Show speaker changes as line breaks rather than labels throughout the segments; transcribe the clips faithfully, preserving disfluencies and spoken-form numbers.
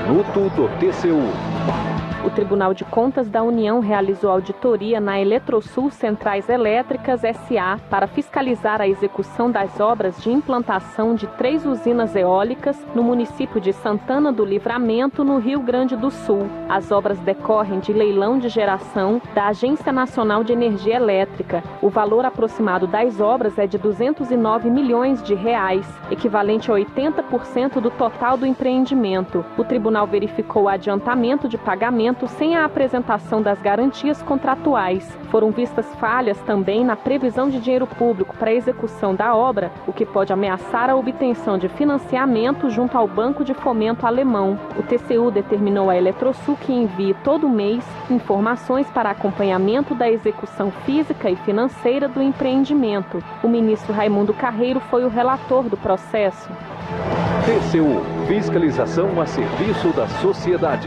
Minuto do T C U.
O Tribunal de Contas da União realizou auditoria na Eletrosul Centrais Elétricas S A para fiscalizar a execução das obras de implantação de três usinas eólicas no município de Santana do Livramento, no Rio Grande do Sul. As obras decorrem de leilão de geração da Agência Nacional de Energia Elétrica. O valor aproximado das obras é de duzentos e nove milhões de reais, equivalente a oitenta por cento do total do empreendimento. O tribunal verificou o adiantamento de pagamento sem a apresentação das garantias contratuais. Foram vistas falhas também na previsão de dinheiro público para a execução da obra, o que pode ameaçar a obtenção de financiamento junto ao Banco de Fomento Alemão. O T C U determinou à Eletrosul que envie todo mês informações para acompanhamento da execução física e financeira do empreendimento. O ministro Raimundo Carreiro foi o relator do processo.
T C U, fiscalização a serviço da sociedade.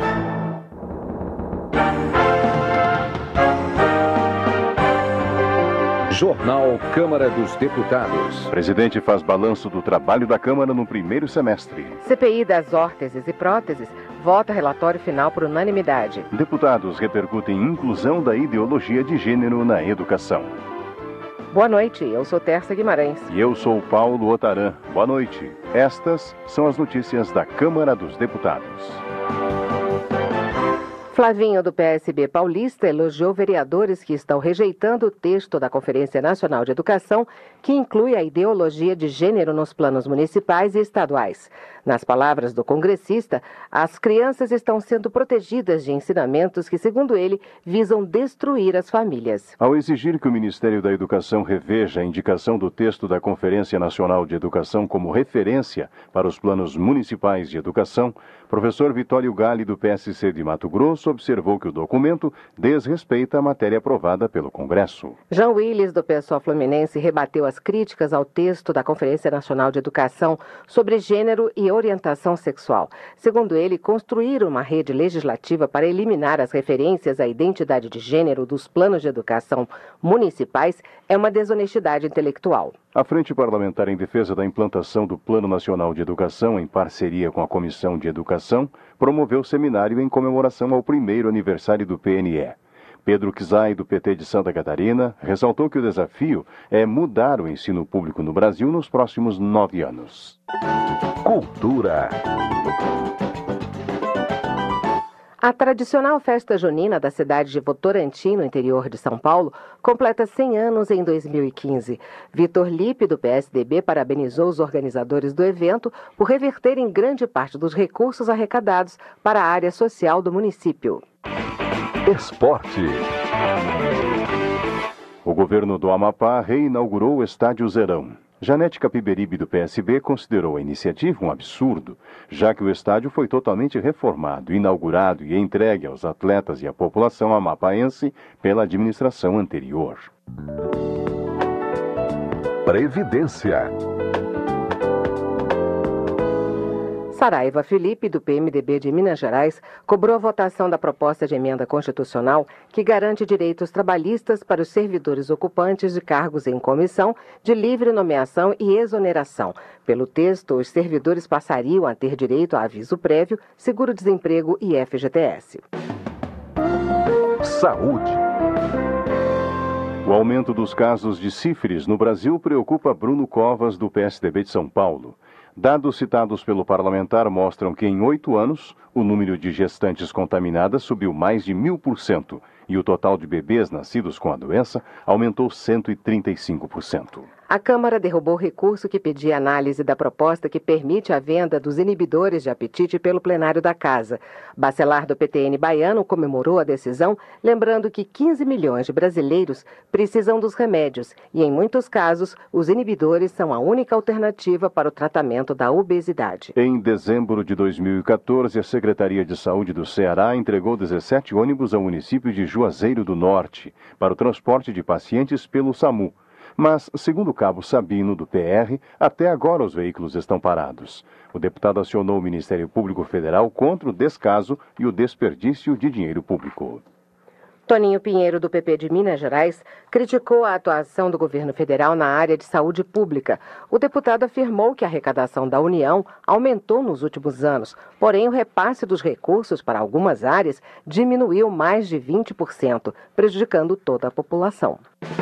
Jornal Câmara dos Deputados.
O presidente faz balanço do trabalho da Câmara no primeiro semestre.
C P I das órteses e próteses vota relatório final por unanimidade.
Deputados repercutem inclusão da ideologia de gênero na educação.
Boa noite, eu sou Tércia Guimarães.
E eu sou Paulo Otaran. Boa noite. Estas são as notícias da Câmara dos Deputados.
Flavinho, do P S B paulista, elogiou vereadores que estão rejeitando o texto da Conferência Nacional de Educação, que inclui a ideologia de gênero nos planos municipais e estaduais. Nas palavras do congressista, as crianças estão sendo protegidas de ensinamentos que, segundo ele, visam destruir as famílias.
Ao exigir que o Ministério da Educação reveja a indicação do texto da Conferência Nacional de Educação como referência para os planos municipais de educação, professor Vitório Galli, do P S C de Mato Grosso, observou que o documento desrespeita a matéria aprovada pelo Congresso.
João Willis, do PSOL Fluminense, rebateu as críticas ao texto da Conferência Nacional de Educação sobre gênero e orientação sexual. Segundo ele, construir uma rede legislativa para eliminar as referências à identidade de gênero dos planos de educação municipais é uma desonestidade intelectual.
A Frente Parlamentar em Defesa da Implantação do Plano Nacional de Educação, em parceria com a Comissão de Educação, promoveu seminário em comemoração ao primeiro aniversário do P N E. Pedro Kizai, do P T de Santa Catarina, ressaltou que o desafio é mudar o ensino público no Brasil nos próximos nove anos.
Cultura.
A tradicional festa junina da cidade de Votorantim, no interior de São Paulo, completa cem anos em dois mil e quinze. Vitor Lippe, do P S D B, parabenizou os organizadores do evento por reverterem grande parte dos recursos arrecadados para a área social do município.
Esporte.
O governo do Amapá reinaugurou o Estádio Zerão. Janete Capiberibe, do P S B, considerou a iniciativa um absurdo, já que o estádio foi totalmente reformado, inaugurado e entregue aos atletas e à população amapaense pela administração anterior.
Previdência.
Saraiva Felipe, do P M D B de Minas Gerais, cobrou a votação da proposta de emenda constitucional que garante direitos trabalhistas para os servidores ocupantes de cargos em comissão de livre nomeação e exoneração. Pelo texto, os servidores passariam a ter direito a aviso prévio, seguro-desemprego e F G T S.
Saúde.
O aumento dos casos de sífilis no Brasil preocupa Bruno Covas, do P S D B de São Paulo. Dados citados pelo parlamentar mostram que em oito anos, o número de gestantes contaminadas subiu mais de mil por cento e o total de bebês nascidos com a doença aumentou cento e trinta e cinco por cento.
A Câmara derrubou o recurso que pedia análise da proposta que permite a venda dos inibidores de apetite pelo plenário da Casa. Bacelar, do P T N baiano, comemorou a decisão, lembrando que quinze milhões de brasileiros precisam dos remédios e, em muitos casos, os inibidores são a única alternativa para o tratamento da obesidade.
Em dezembro de dois mil e quatorze, a Secretaria de Saúde do Ceará entregou dezessete ônibus ao município de Juazeiro do Norte para o transporte de pacientes pelo SAMU. Mas, segundo o cabo Sabino, do P R, até agora os veículos estão parados. O deputado acionou o Ministério Público Federal contra o descaso e o desperdício de dinheiro público.
Toninho Pinheiro, do P P de Minas Gerais, criticou a atuação do governo federal na área de saúde pública. O deputado afirmou que a arrecadação da União aumentou nos últimos anos, porém o repasse dos recursos para algumas áreas diminuiu mais de vinte por cento, prejudicando toda a população.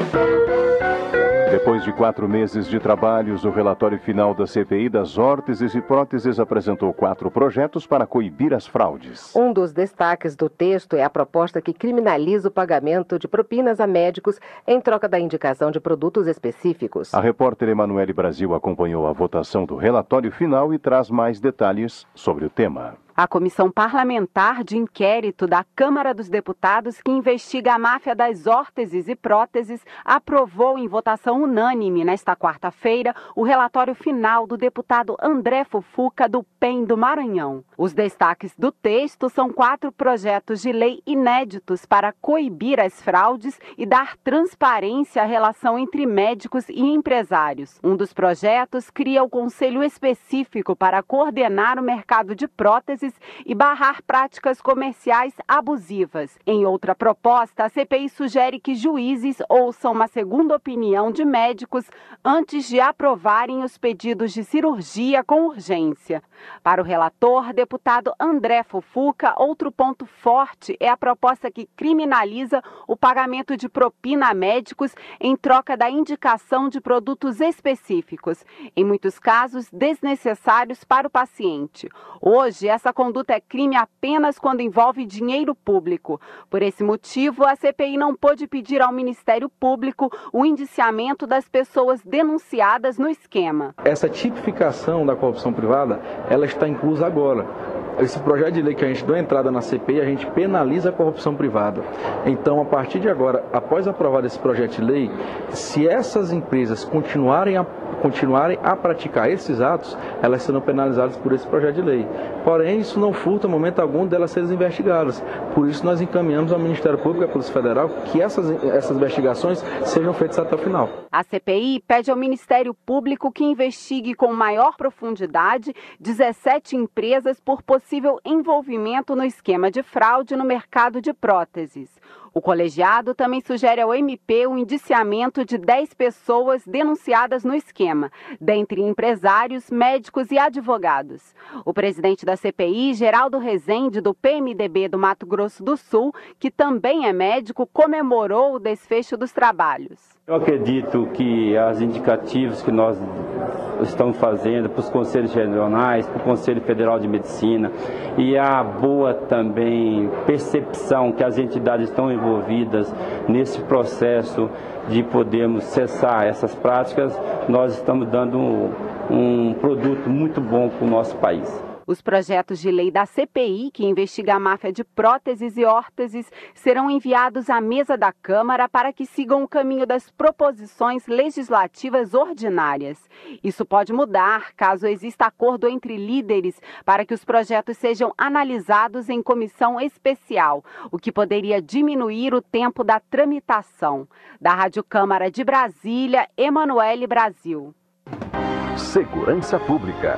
Depois de quatro meses de trabalhos, o relatório final da C P I das órteses e próteses apresentou quatro projetos para coibir as fraudes.
Um dos destaques do texto é a proposta que criminaliza o pagamento de propinas a médicos em troca da indicação de produtos específicos.
A repórter Emanuele Brasil acompanhou a votação do relatório final e traz mais detalhes sobre o tema.
A Comissão Parlamentar de Inquérito da Câmara dos Deputados, que investiga a máfia das órteses e próteses, aprovou em votação unânime, nesta quarta-feira, o relatório final do deputado André Fufuca, do P E M do Maranhão. Os destaques do texto são quatro projetos de lei inéditos para coibir as fraudes e dar transparência à relação entre médicos e empresários. Um dos projetos cria o Conselho Específico para coordenar o mercado de próteses e barrar práticas comerciais abusivas. Em outra proposta, a C P I sugere que juízes ouçam uma segunda opinião de médicos antes de aprovarem os pedidos de cirurgia com urgência. Para o relator, deputado André Fufuca, outro ponto forte é a proposta que criminaliza o pagamento de propina a médicos em troca da indicação de produtos específicos, em muitos casos desnecessários para o paciente. Hoje, essa conduta é crime apenas quando envolve dinheiro público. Por esse motivo, a C P I não pôde pedir ao Ministério Público o indiciamento das pessoas denunciadas no esquema.
Essa tipificação da corrupção privada, ela está inclusa agora. Esse projeto de lei que a gente deu entrada na C P I, a gente penaliza a corrupção privada. Então, a partir de agora, após aprovado esse projeto de lei, se essas empresas continuarem a, continuarem a praticar esses atos, elas serão penalizadas por esse projeto de lei. Porém, isso não furta, em momento algum, delas serem investigadas. Por isso, nós encaminhamos ao Ministério Público e à Polícia Federal que essas, essas investigações sejam feitas até o final.
A C P I pede ao Ministério Público que investigue com maior profundidade dezessete empresas por possível envolvimento no esquema de fraude no mercado de próteses. O colegiado também sugere ao M P o indiciamento de dez pessoas denunciadas no esquema, dentre empresários, médicos e advogados. O presidente da C P I, Geraldo Rezende, do P M D B do Mato Grosso do Sul, que também é médico, comemorou o desfecho dos trabalhos.
Eu acredito que as indicativos que nós estamos fazendo para os conselhos regionais, para o Conselho Federal de Medicina e a boa também percepção que as entidades estão envolvidas nesse processo de podermos cessar essas práticas, nós estamos dando um, um produto muito bom para o nosso país.
Os projetos de lei da C P I, que investiga a máfia de próteses e órteses, serão enviados à mesa da Câmara para que sigam o caminho das proposições legislativas ordinárias. Isso pode mudar caso exista acordo entre líderes para que os projetos sejam analisados em comissão especial, o que poderia diminuir o tempo da tramitação. Da Rádio Câmara de Brasília, Emanuele Brasil.
Segurança Pública.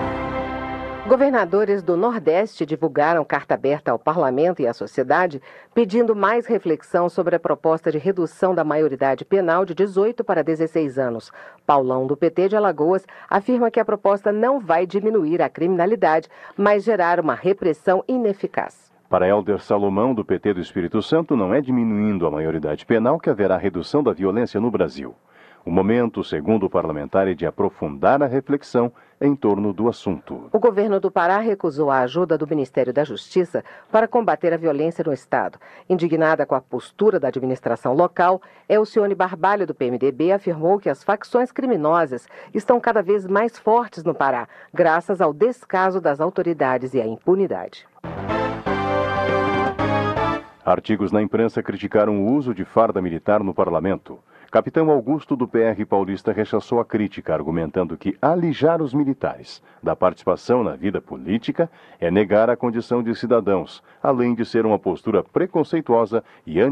Governadores do Nordeste divulgaram carta aberta ao Parlamento e à sociedade pedindo mais reflexão sobre a proposta de redução da maioridade penal de dezoito para dezesseis anos. Paulão, do P T de Alagoas, afirma que a proposta não vai diminuir a criminalidade, mas gerar uma repressão ineficaz.
Para Hélder Salomão, do P T do Espírito Santo, não é diminuindo a maioridade penal que haverá redução da violência no Brasil. O momento, segundo o parlamentar, é de aprofundar a reflexão em torno do assunto.
O governo do Pará recusou a ajuda do Ministério da Justiça para combater a violência no estado. Indignada com a postura da administração local, Elcione Barbalho, do P M D B, afirmou que as facções criminosas estão cada vez mais fortes no Pará, graças ao descaso das autoridades e à impunidade.
Artigos na imprensa criticaram o uso de farda militar no parlamento. Capitão Augusto, do P R paulista, rechaçou a crítica, argumentando que alijar os militares da participação na vida política é negar a condição de cidadãos, além de ser uma postura preconceituosa e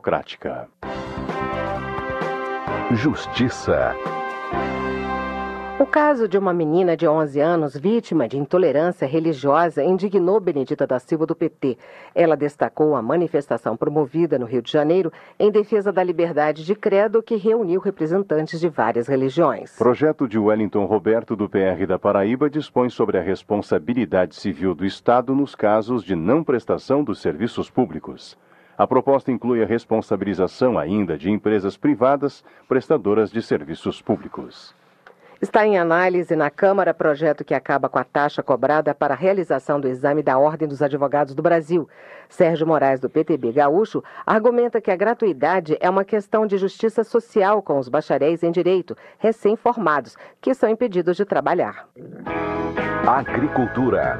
antidemocrática.
Justiça.
O caso de uma menina de onze anos, vítima de intolerância religiosa, indignou Benedita da Silva do P T. Ela destacou a manifestação promovida no Rio de Janeiro em defesa da liberdade de credo, que reuniu representantes de várias religiões.
Projeto de Wellington Roberto, do P R da Paraíba, dispõe sobre a responsabilidade civil do Estado nos casos de não prestação dos serviços públicos. A proposta inclui a responsabilização ainda de empresas privadas prestadoras de serviços públicos.
Está em análise na Câmara projeto que acaba com a taxa cobrada para a realização do exame da Ordem dos Advogados do Brasil. Sérgio Moraes, do P T B Gaúcho, argumenta que a gratuidade é uma questão de justiça social com os bacharéis em direito, recém-formados, que são impedidos de trabalhar.
Agricultura.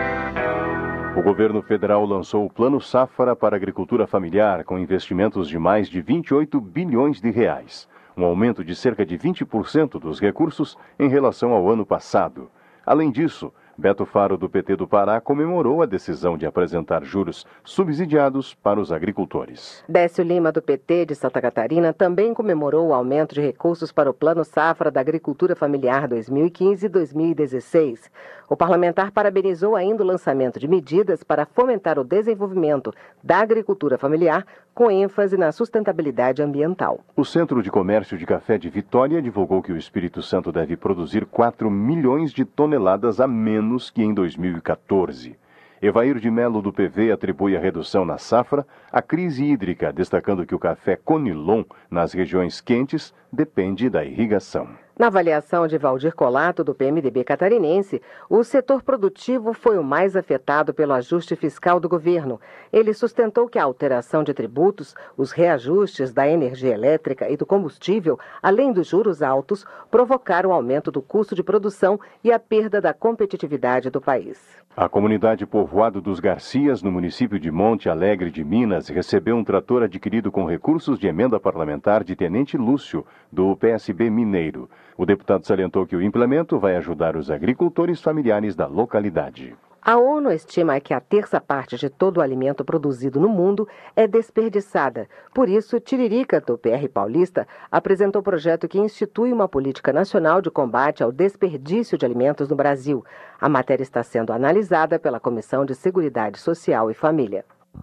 O governo federal lançou o Plano Safra para a Agricultura Familiar, com investimentos de mais de vinte e oito bilhões de reais. Um aumento de cerca de vinte por cento dos recursos em relação ao ano passado. Além disso, Beto Faro, do P T do Pará, comemorou a decisão de apresentar juros subsidiados para os agricultores.
Décio Lima, do P T de Santa Catarina, também comemorou o aumento de recursos para o Plano Safra da Agricultura Familiar dois mil e quinze e dois mil e dezesseis. O parlamentar parabenizou ainda o lançamento de medidas para fomentar o desenvolvimento da agricultura familiar, com ênfase na sustentabilidade ambiental.
O Centro de Comércio de Café de Vitória divulgou que o Espírito Santo deve produzir quatro milhões de toneladas a menos que em dois mil e quatorze. Evair de Melo, do P V, atribui a redução na safra à crise hídrica, destacando que o café Conilon, nas regiões quentes, depende da irrigação.
Na avaliação de Valdir Colato, do P M D B catarinense, o setor produtivo foi o mais afetado pelo ajuste fiscal do governo. Ele sustentou que a alteração de tributos, os reajustes da energia elétrica e do combustível, além dos juros altos, provocaram o aumento do custo de produção e a perda da competitividade do país.
A comunidade Povoado dos Garcias, no município de Monte Alegre de Minas, recebeu um trator adquirido com recursos de emenda parlamentar de Tenente Lúcio, do P S B mineiro. O deputado salientou que o implemento vai ajudar os agricultores familiares da localidade.
A ONU estima que a terça parte de todo o alimento produzido no mundo é desperdiçada. Por isso, Tiririca, do P R paulista, apresentou um projeto que institui uma política nacional de combate ao desperdício de alimentos no Brasil. A matéria está sendo analisada pela Comissão de Seguridade Social e Família.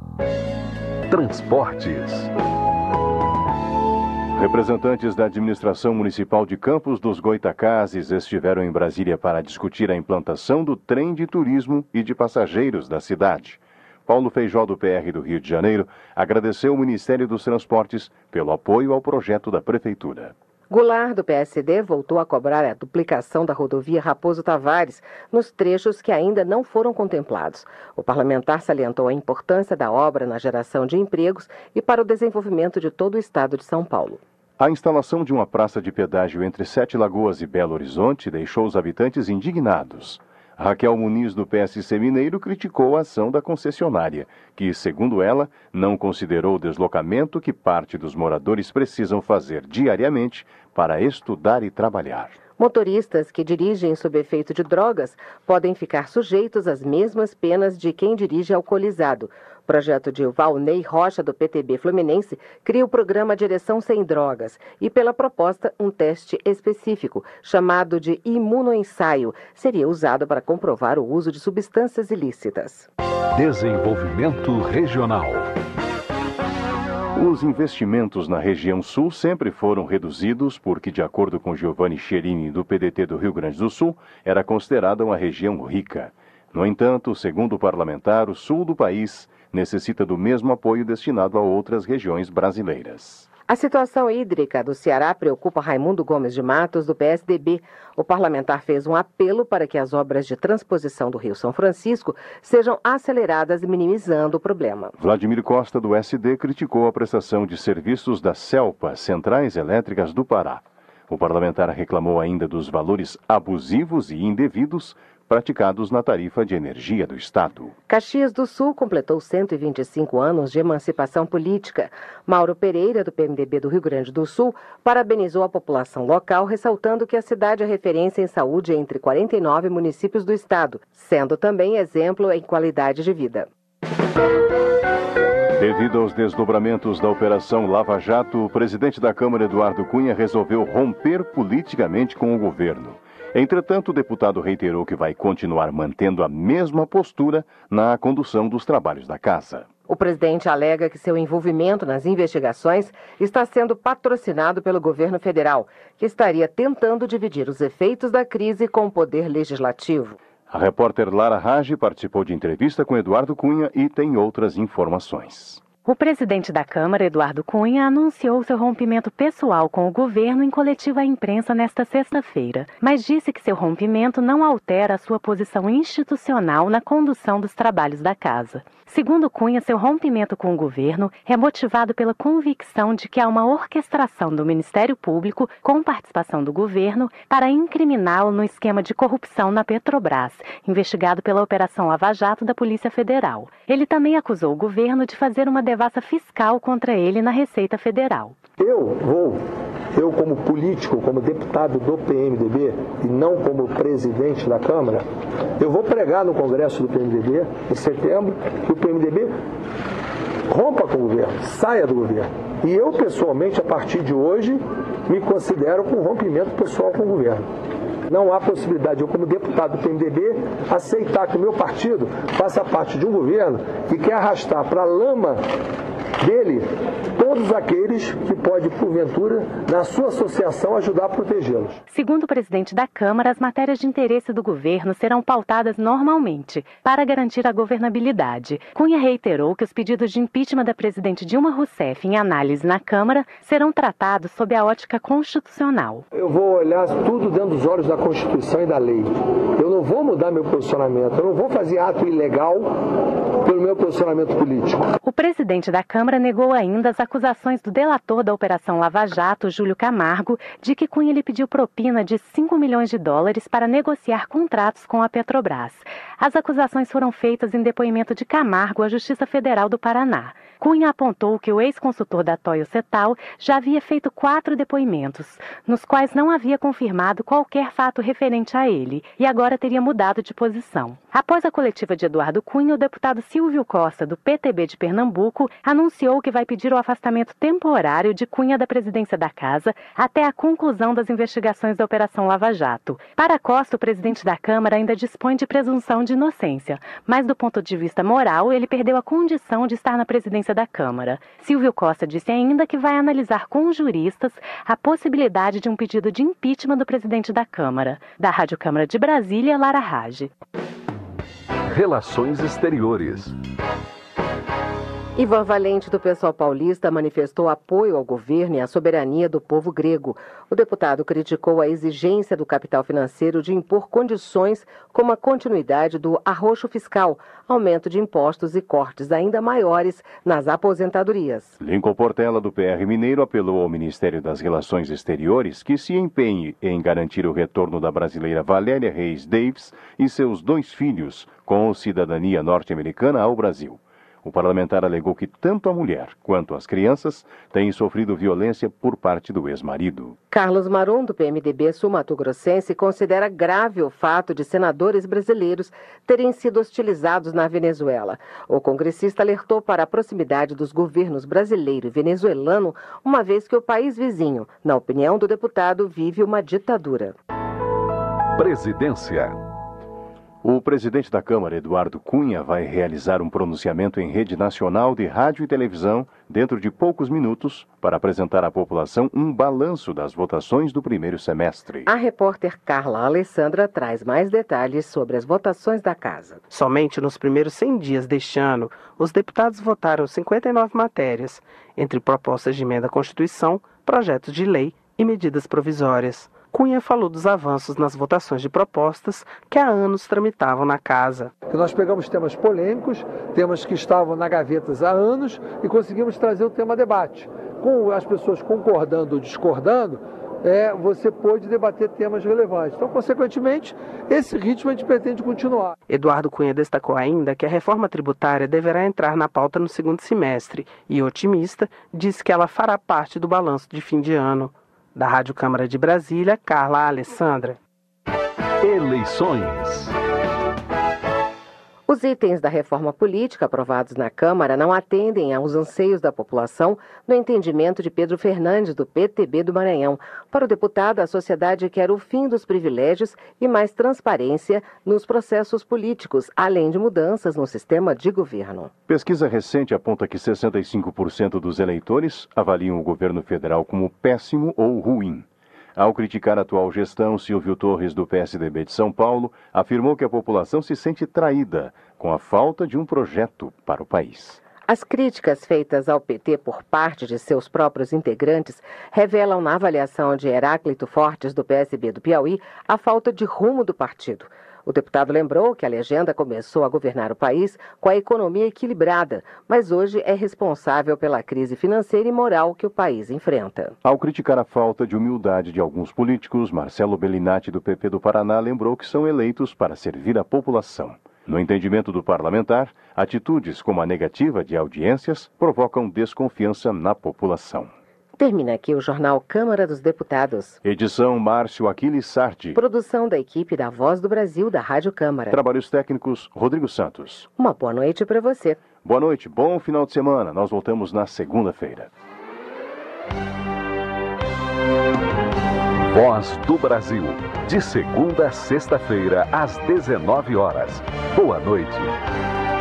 Transportes.
Representantes da administração municipal de Campos dos Goitacazes estiveram em Brasília para discutir a implantação do trem de turismo e de passageiros da cidade. Paulo Feijó, do P R do Rio de Janeiro, agradeceu ao Ministério dos Transportes pelo apoio ao projeto da Prefeitura.
Goulart, do P S D, voltou a cobrar a duplicação da rodovia Raposo Tavares nos trechos que ainda não foram contemplados. O parlamentar salientou a importância da obra na geração de empregos e para o desenvolvimento de todo o estado de São Paulo.
A instalação de uma praça de pedágio entre Sete Lagoas e Belo Horizonte deixou os habitantes indignados. Raquel Muniz, do P S C mineiro, criticou a ação da concessionária, que, segundo ela, não considerou o deslocamento que parte dos moradores precisam fazer diariamente para estudar e trabalhar.
Motoristas que dirigem sob efeito de drogas podem ficar sujeitos às mesmas penas de quem dirige alcoolizado. O projeto de Valnei Rocha, do P T B Fluminense, cria o programa Direção Sem Drogas e, pela proposta, um teste específico, chamado de imunoensaio, seria usado para comprovar o uso de substâncias ilícitas.
Desenvolvimento regional.
Os investimentos na região sul sempre foram reduzidos porque, de acordo com Giovanni Cherini, do P D T do Rio Grande do Sul, era considerada uma região rica. No entanto, segundo o parlamentar, o sul do país necessita do mesmo apoio destinado a outras regiões brasileiras.
A situação hídrica do Ceará preocupa Raimundo Gomes de Matos, do P S D B. O parlamentar fez um apelo para que as obras de transposição do Rio São Francisco sejam aceleradas, minimizando o problema.
Vladimir Costa, do S D, criticou a prestação de serviços da CELPA, Centrais Elétricas do Pará. O parlamentar reclamou ainda dos valores abusivos e indevidos praticados na tarifa de energia do Estado.
Caxias do Sul completou cento e vinte e cinco anos de emancipação política. Mauro Pereira, do P M D B do Rio Grande do Sul, parabenizou a população local, ressaltando que a cidade é referência em saúde entre quarenta e nove municípios do estado, sendo também exemplo em qualidade de vida.
Devido aos desdobramentos da Operação Lava Jato, o presidente da Câmara, Eduardo Cunha, resolveu romper politicamente com o governo. Entretanto, o deputado reiterou que vai continuar mantendo a mesma postura na condução dos trabalhos da casa.
O presidente alega que seu envolvimento nas investigações está sendo patrocinado pelo governo federal, que estaria tentando dividir os efeitos da crise com o poder legislativo.
A repórter Lara Rage participou de entrevista com Eduardo Cunha e tem outras informações.
O presidente da Câmara, Eduardo Cunha, anunciou seu rompimento pessoal com o governo em coletiva à imprensa nesta sexta-feira, mas disse que seu rompimento não altera a sua posição institucional na condução dos trabalhos da casa. Segundo Cunha, seu rompimento com o governo é motivado pela convicção de que há uma orquestração do Ministério Público, com participação do governo, para incriminá-lo no esquema de corrupção na Petrobras, investigado pela Operação Lava Jato da Polícia Federal. Ele também acusou o governo de fazer uma devassa fiscal contra ele na Receita Federal.
Eu vou, eu como político, como deputado do P M D B e não como presidente da Câmara, eu vou pregar no Congresso do P M D B em setembro que o P M D B rompa com o governo, saia do governo. E eu, pessoalmente, a partir de hoje, me considero com rompimento pessoal com o governo. Não há possibilidade, eu como deputado do P M D B, aceitar que o meu partido faça parte de um governo que quer arrastar para a lama dele todos aqueles que pode, porventura, na sua associação, ajudar a protegê-los.
Segundo o presidente da Câmara, as matérias de interesse do governo serão pautadas normalmente para garantir a governabilidade. Cunha reiterou que os pedidos de impeachment da presidente Dilma Rousseff em análise na Câmara serão tratados sob a ótica constitucional.
Eu vou olhar tudo dentro dos olhos da Constituição e da lei. Eu não vou mudar meu posicionamento, eu não vou fazer ato ilegal pelo meu posicionamento político.
O presidente da Câmara negou ainda as acusações do delator da Operação Lava Jato, Júlio Camargo, de que Cunha lhe pediu propina de cinco milhões de dólares para negociar contratos com a Petrobras. As acusações foram feitas em depoimento de Camargo à Justiça Federal do Paraná. Cunha apontou que o ex-consultor da Toyo Setal já havia feito quatro depoimentos, nos quais não havia confirmado qualquer fato referente a ele, e agora teria mudado de posição. Após a coletiva de Eduardo Cunha, o deputado Silvio Costa, do P T B de Pernambuco, anunciou que vai pedir o afastamento temporário de Cunha da presidência da Casa até a conclusão das investigações da Operação Lava Jato. Para Costa, o presidente da Câmara ainda dispõe de presunção de inocência, mas do ponto de vista moral, ele perdeu a condição de estar na presidência da Câmara. Silvio Costa disse ainda que vai analisar com juristas a possibilidade de um pedido de impeachment do presidente da Câmara. Da Rádio Câmara de Brasília, Lara Rage.
Relações Exteriores.
Ivan Valente, do PSOL paulista, manifestou apoio ao governo e à soberania do povo grego. O deputado criticou a exigência do capital financeiro de impor condições como a continuidade do arroxo fiscal, aumento de impostos e cortes ainda maiores nas aposentadorias.
Lincoln Portela, do P R Mineiro, apelou ao Ministério das Relações Exteriores que se empenhe em garantir o retorno da brasileira Valéria Reis Davis e seus dois filhos com cidadania norte-americana ao Brasil. O parlamentar alegou que tanto a mulher quanto as crianças têm sofrido violência por parte do ex-marido.
Carlos Marum, do P M D B sul-mato-grossense, considera grave o fato de senadores brasileiros terem sido hostilizados na Venezuela. O congressista alertou para a proximidade dos governos brasileiro e venezuelano, uma vez que o país vizinho, na opinião do deputado, vive uma ditadura.
Presidência.
O presidente da Câmara, Eduardo Cunha, vai realizar um pronunciamento em rede nacional de rádio e televisão dentro de poucos minutos para apresentar à população um balanço das votações do primeiro semestre.
A repórter Carla Alessandra traz mais detalhes sobre as votações da Casa.
Somente nos primeiros cem dias deste ano, os deputados votaram cinquenta e nove matérias, entre propostas de emenda à Constituição, projetos de lei e medidas provisórias. Cunha falou dos avanços nas votações de propostas que há anos tramitavam na Casa.
Nós pegamos temas polêmicos, temas que estavam na gaveta há anos e conseguimos trazer o tema a debate. Com as pessoas concordando ou discordando, é, você pôde debater temas relevantes. Então, consequentemente, esse ritmo a gente pretende continuar.
Eduardo Cunha destacou ainda que a reforma tributária deverá entrar na pauta no segundo semestre e, otimista, disse que ela fará parte do balanço de fim de ano. Da Rádio Câmara de Brasília, Carla Alessandra.
Eleições.
O Os itens da reforma política aprovados na Câmara não atendem aos anseios da população, no entendimento de Pedro Fernandes, do P T B do Maranhão. Para o deputado, a sociedade quer o fim dos privilégios e mais transparência nos processos políticos, além de mudanças no sistema de governo.
Pesquisa recente aponta que sessenta e cinco por cento dos eleitores avaliam o governo federal como péssimo ou ruim. Ao criticar a atual gestão, Silvio Torres, do P S D B de São Paulo, afirmou que a população se sente traída com a falta de um projeto para o país.
As críticas feitas ao P T por parte de seus próprios integrantes revelam, na avaliação de Heráclito Fortes, do P S B do Piauí, a falta de rumo do partido. O deputado lembrou que a legenda começou a governar o país com a economia equilibrada, mas hoje é responsável pela crise financeira e moral que o país enfrenta.
Ao criticar a falta de humildade de alguns políticos, Marcelo Bellinati, do P P do Paraná, lembrou que são eleitos para servir a população. No entendimento do parlamentar, atitudes como a negativa de audiências provocam desconfiança na população.
Termina aqui o Jornal Câmara dos Deputados.
Edição Márcio Aquiles Sardi.
Produção da equipe da Voz do Brasil da Rádio Câmara.
Trabalhos técnicos, Rodrigo Santos.
Uma boa noite para você.
Boa noite, bom final de semana. Nós voltamos na segunda-feira.
Voz do Brasil. De segunda a sexta-feira, às dezenove horas. Boa noite.